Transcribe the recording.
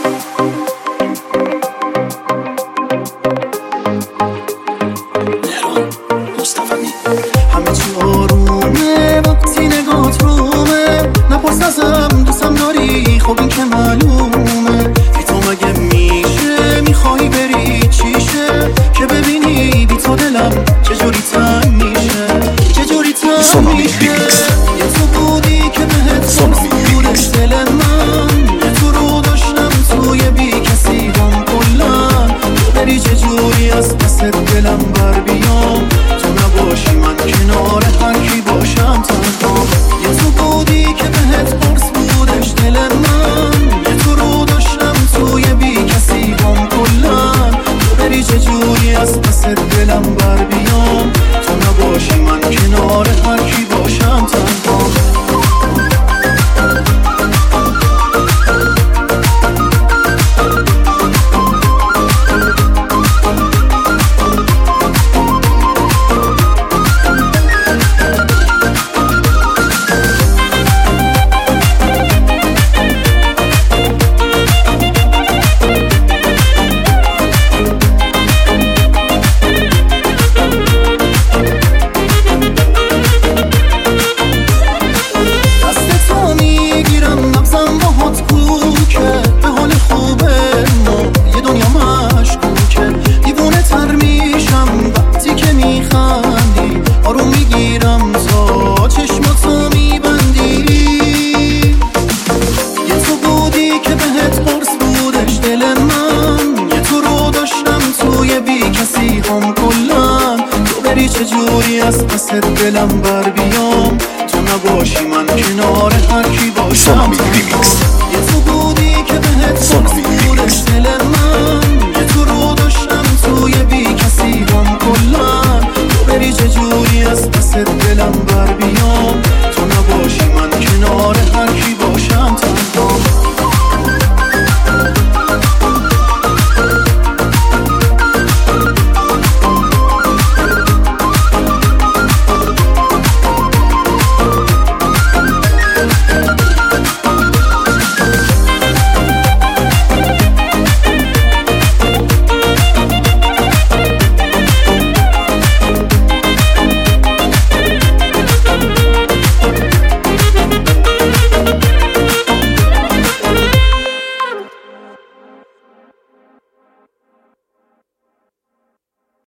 همه چی آرومه وقتی نگات رومه، نپرس ازم دوستم داری خب این که معلومه. بی تو مگه میشه میخوای بری چیشه، که ببینی بی تو دلم چجوری تنگ میشه، چجوری تنگ میشه. یه تو بودی که بهت فرسودش دل من، یه تو رو داشتم توی بی کسی هم کلن. تو بری چجوری از دست دلم بر بیام، تو نباشی من کنار هر کی باشم تنها. یه تو بودی که بهت پرس بودش دل من، یه تو رو داشتم توی بی کسی هم کلن. تو بری چجوری از دست دلم بر بیام، تو نباشی من کنار هر کی باشم تنها. چجوری از پس دلم